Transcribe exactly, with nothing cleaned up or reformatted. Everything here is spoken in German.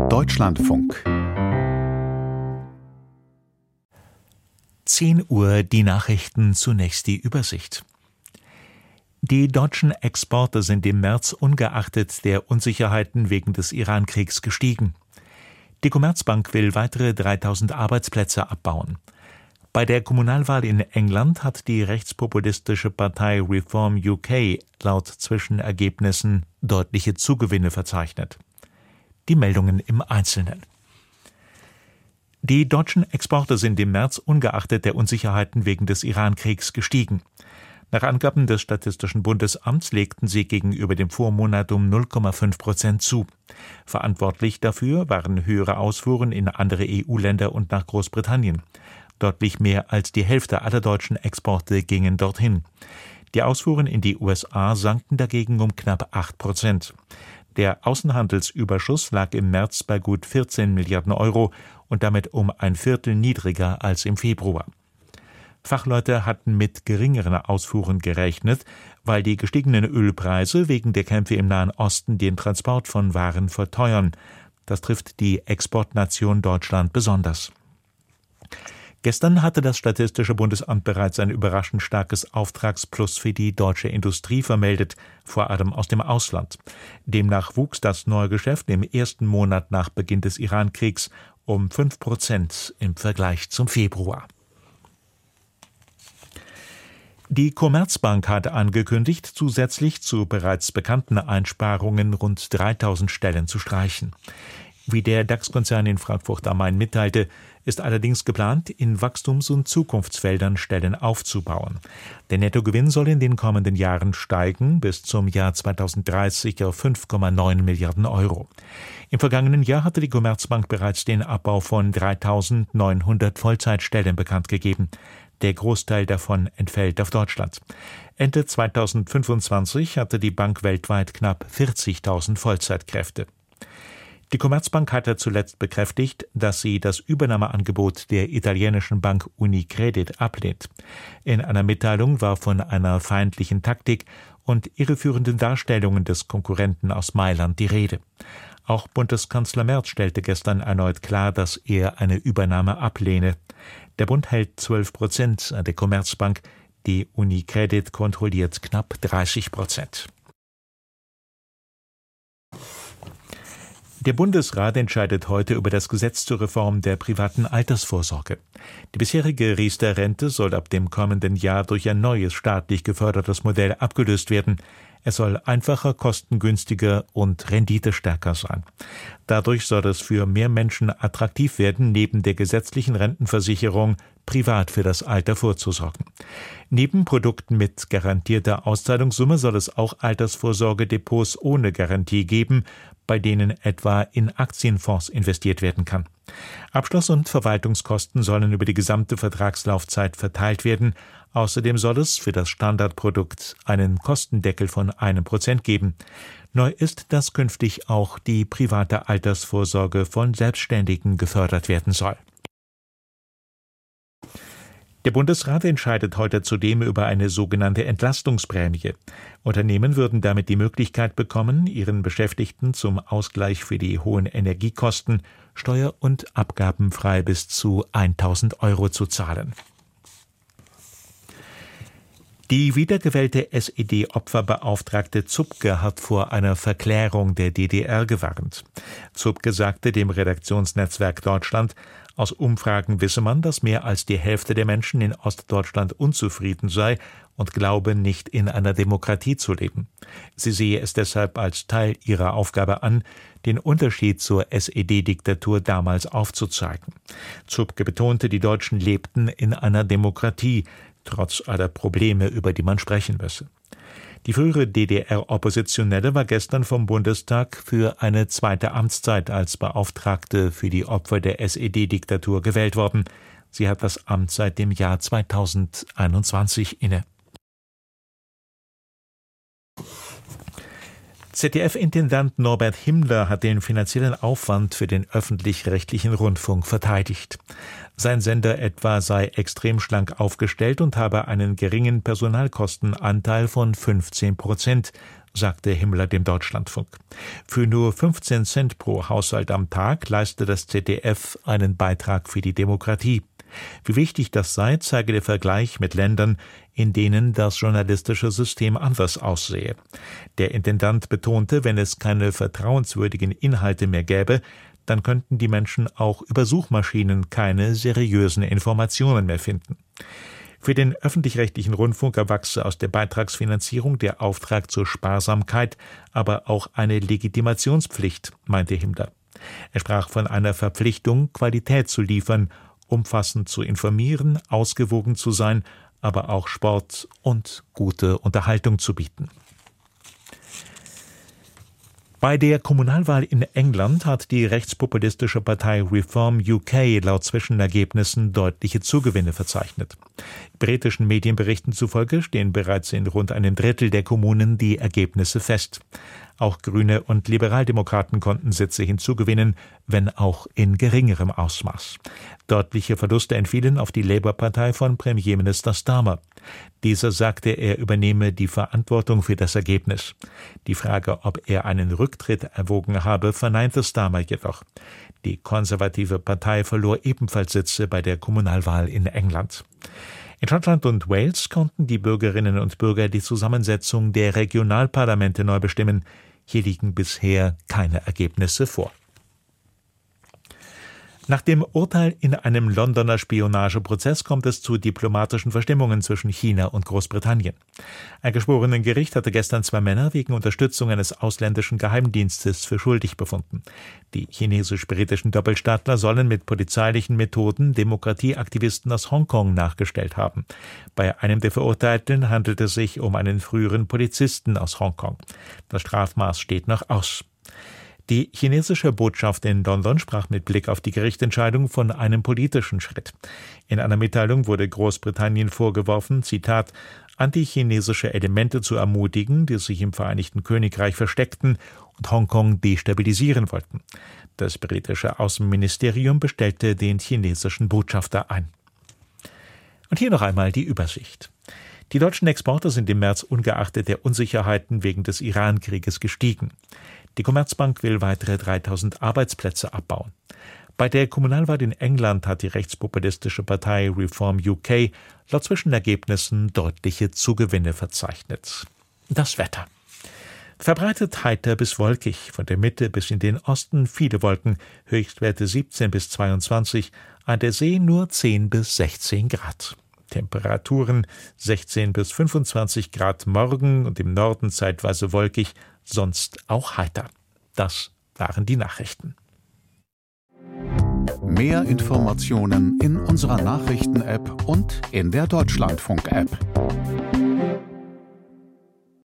Deutschlandfunk. zehn Uhr die Nachrichten, zunächst die Übersicht. Die deutschen Exporte sind im März ungeachtet der Unsicherheiten wegen des Iran-Kriegs gestiegen. Die Commerzbank will weitere dreitausend Arbeitsplätze abbauen. Bei der Kommunalwahl in England hat die rechtspopulistische Partei Reform U K laut Zwischenergebnissen deutliche Zugewinne verzeichnet. Die Meldungen im Einzelnen. Die deutschen Exporte sind im März ungeachtet der Unsicherheiten wegen des Iran-Kriegs gestiegen. Nach Angaben des Statistischen Bundesamts legten sie gegenüber dem Vormonat um null Komma fünf Prozent zu. Verantwortlich dafür waren höhere Ausfuhren in andere E U-Länder und nach Großbritannien. Deutlich mehr als die Hälfte aller deutschen Exporte gingen dorthin. Die Ausfuhren in die U S A sanken dagegen um knapp acht Prozent. Der Außenhandelsüberschuss lag im März bei gut vierzehn Milliarden Euro und damit um ein Viertel niedriger als im Februar. Fachleute hatten mit geringeren Ausfuhren gerechnet, weil die gestiegenen Ölpreise wegen der Kämpfe im Nahen Osten den Transport von Waren verteuern. Das trifft die Exportnation Deutschland besonders. Gestern hatte das Statistische Bundesamt bereits ein überraschend starkes Auftragsplus für die deutsche Industrie vermeldet, vor allem aus dem Ausland. Demnach wuchs das Neugeschäft im ersten Monat nach Beginn des Iran-Kriegs um fünf Prozent im Vergleich zum Februar. Die Commerzbank hat angekündigt, zusätzlich zu bereits bekannten Einsparungen rund dreitausend Stellen zu streichen. Wie der DAX-Konzern in Frankfurt am Main mitteilte, ist allerdings geplant, in Wachstums- und Zukunftsfeldern Stellen aufzubauen. Der Nettogewinn soll in den kommenden Jahren steigen, bis zum Jahr zweitausenddreißig auf fünf Komma neun Milliarden Euro. Im vergangenen Jahr hatte die Commerzbank bereits den Abbau von dreitausendneunhundert Vollzeitstellen bekannt gegeben. Der Großteil davon entfällt auf Deutschland. Ende zweitausendfünfundzwanzig hatte die Bank weltweit knapp vierzigtausend Vollzeitkräfte. Die Commerzbank hatte zuletzt bekräftigt, dass sie das Übernahmeangebot der italienischen Bank Unicredit ablehnt. In einer Mitteilung war von einer feindlichen Taktik und irreführenden Darstellungen des Konkurrenten aus Mailand die Rede. Auch Bundeskanzler Merz stellte gestern erneut klar, dass er eine Übernahme ablehne. Der Bund hält zwölf Prozent an der Commerzbank, die Unicredit kontrolliert knapp dreißig Prozent. Der Bundesrat entscheidet heute über das Gesetz zur Reform der privaten Altersvorsorge. Die bisherige Riester-Rente soll ab dem kommenden Jahr durch ein neues staatlich gefördertes Modell abgelöst werden. Es soll einfacher, kostengünstiger und renditestärker sein. Dadurch soll es für mehr Menschen attraktiv werden, neben der gesetzlichen Rentenversicherung privat für das Alter vorzusorgen. Neben Produkten mit garantierter Auszahlungssumme soll es auch Altersvorsorgedepots ohne Garantie geben, bei denen etwa in Aktienfonds investiert werden kann. Abschluss- und Verwaltungskosten sollen über die gesamte Vertragslaufzeit verteilt werden. Außerdem soll es für das Standardprodukt einen Kostendeckel von einem Prozent geben. Neu ist, dass künftig auch die private Altersvorsorge von Selbstständigen gefördert werden soll. Der Bundesrat entscheidet heute zudem über eine sogenannte Entlastungsprämie. Unternehmen würden damit die Möglichkeit bekommen, ihren Beschäftigten zum Ausgleich für die hohen Energiekosten steuer- und abgabenfrei bis zu tausend Euro zu zahlen. Die wiedergewählte S E D-Opferbeauftragte Zupke hat vor einer Verklärung der D D R gewarnt. Zupke sagte dem Redaktionsnetzwerk Deutschland, aus Umfragen wisse man, dass mehr als die Hälfte der Menschen in Ostdeutschland unzufrieden sei und glaube, nicht in einer Demokratie zu leben. Sie sehe es deshalb als Teil ihrer Aufgabe an, den Unterschied zur S E D-Diktatur damals aufzuzeigen. Zupke betonte, die Deutschen lebten in einer Demokratie, trotz aller Probleme, über die man sprechen müsse. Die frühere D D R-Oppositionelle war gestern vom Bundestag für eine zweite Amtszeit als Beauftragte für die Opfer der S E D-Diktatur gewählt worden. Sie hat das Amt seit dem Jahr zweitausendeinundzwanzig inne. Z D F-Intendant Norbert Himmler hat den finanziellen Aufwand für den öffentlich-rechtlichen Rundfunk verteidigt. Sein Sender etwa sei extrem schlank aufgestellt und habe einen geringen Personalkostenanteil von fünfzehn Prozent, sagte Himmler dem Deutschlandfunk. Für nur fünfzehn Cent pro Haushalt am Tag leiste das Z D F einen Beitrag für die Demokratie. Wie wichtig das sei, zeige der Vergleich mit Ländern, in denen das journalistische System anders aussehe. Der Intendant betonte, wenn es keine vertrauenswürdigen Inhalte mehr gäbe, dann könnten die Menschen auch über Suchmaschinen keine seriösen Informationen mehr finden. Für den öffentlich-rechtlichen Rundfunk erwachse aus der Beitragsfinanzierung der Auftrag zur Sparsamkeit, aber auch eine Legitimationspflicht, meinte Himmler. Er sprach von einer Verpflichtung, Qualität zu liefern, umfassend zu informieren, ausgewogen zu sein, aber auch Sport und gute Unterhaltung zu bieten. Bei der Kommunalwahl in England hat die rechtspopulistische Partei Reform U K laut Zwischenergebnissen deutliche Zugewinne verzeichnet. Britischen Medienberichten zufolge stehen bereits in rund einem Drittel der Kommunen die Ergebnisse fest. Auch Grüne und Liberaldemokraten konnten Sitze hinzugewinnen, wenn auch in geringerem Ausmaß. Deutliche Verluste entfielen auf die Labour-Partei von Premierminister Starmer. Dieser sagte, er übernehme die Verantwortung für das Ergebnis. Die Frage, ob er einen Rücktritt erwogen habe, verneinte Starmer jedoch. Die konservative Partei verlor ebenfalls Sitze bei der Kommunalwahl in England. In Schottland und Wales konnten die Bürgerinnen und Bürger die Zusammensetzung der Regionalparlamente neu bestimmen. Hier liegen bisher keine Ergebnisse vor. Nach dem Urteil in einem Londoner Spionageprozess kommt es zu diplomatischen Verstimmungen zwischen China und Großbritannien. Ein Geschworenengericht hatte gestern zwei Männer wegen Unterstützung eines ausländischen Geheimdienstes für schuldig befunden. Die chinesisch-britischen Doppelstaatler sollen mit polizeilichen Methoden Demokratieaktivisten aus Hongkong nachgestellt haben. Bei einem der Verurteilten handelt es sich um einen früheren Polizisten aus Hongkong. Das Strafmaß steht noch aus. Die chinesische Botschaft in London sprach mit Blick auf die Gerichtsentscheidung von einem politischen Schritt. In einer Mitteilung wurde Großbritannien vorgeworfen, Zitat, antichinesische Elemente zu ermutigen, die sich im Vereinigten Königreich versteckten und Hongkong destabilisieren wollten. Das britische Außenministerium bestellte den chinesischen Botschafter ein. Und hier noch einmal die Übersicht. Die deutschen Exporte sind im März ungeachtet der Unsicherheiten wegen des Iran-Krieges gestiegen. Die Commerzbank will weitere dreitausend Arbeitsplätze abbauen. Bei der Kommunalwahl in England hat die rechtspopulistische Partei Reform U K laut Zwischenergebnissen deutliche Zugewinne verzeichnet. Das Wetter. Verbreitet heiter bis wolkig, von der Mitte bis in den Osten viele Wolken, Höchstwerte siebzehn bis zweiundzwanzig, an der See nur zehn bis sechzehn Grad. Temperaturen sechzehn bis fünfundzwanzig Grad morgen und im Norden zeitweise wolkig, sonst auch heiter. Das waren die Nachrichten. Mehr Informationen in unserer Nachrichten-App und in der Deutschlandfunk-App.